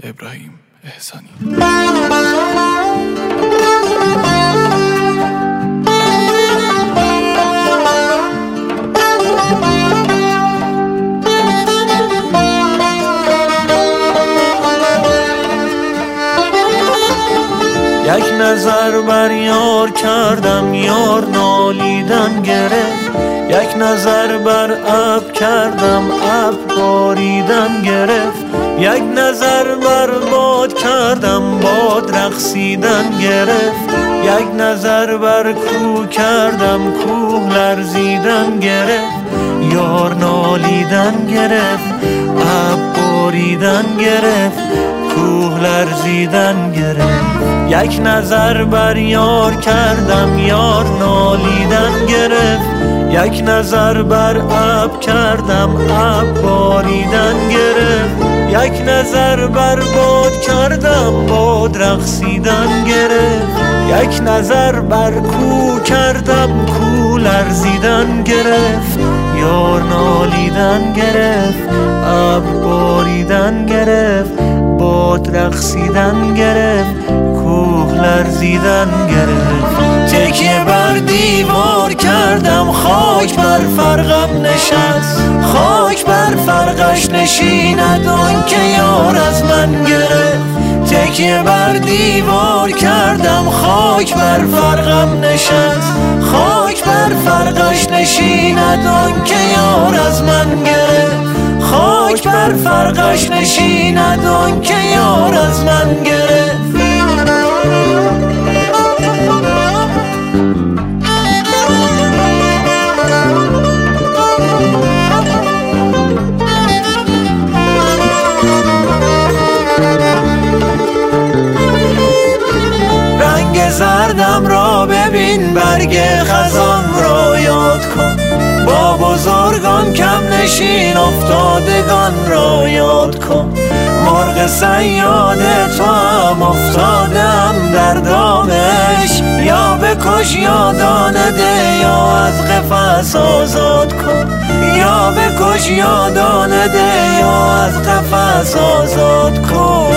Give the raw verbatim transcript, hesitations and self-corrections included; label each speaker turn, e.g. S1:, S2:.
S1: ابراهیم احسانی.
S2: یک نظر بر یار کردم، یار نالیدن گرفت. یک نظر بر ابر کردم، ابر باریدن گرفت. یک نظر بر باد کردم، باد رقصیدن گرفت. یک نظر بر کوه کردم، کوه لرزیدن گرفت. یار نالیدن گرفت، ابر باریدن گرفت، کوه لرزیدن گرفت. یک نظر بر یار کردم، یار نالیدن گرفت. یک نظر بر ابر کردم، ابر باریدن گرفت. یک نظر بر باد کردم، باد رقصیدن گرفت. یک نظر بر کوه کردم، کوه لرزیدن گرفت. یار نالیدن گرفت، ابر باریدن گرفت، باد رقصیدن گرفت، کوه لرزیدن گرفت. تکیه بر دیوار کردم، خاک بر فرقم نشست. خاک بر فرقش نشیند آن که یار از من گرفت. تکیه بر دیوار کردم، خاک بر فرقم نشست. خاک بر فرقش نشیند آن که یار از من گرفت. خاک بر فرقش نشیند آن که یار از من گرفت. رنگ زردم را ببین، برگ خزان را یاد کن. با بزرگان کم نشین، افتادگان را یاد کن. مرغ صیاد تو هم افتادم در دامش. یا بکش یا دانه ده، یا از قفس آزاد کن. یا بکش یا دانه ده، یا از قفس آزاد کن.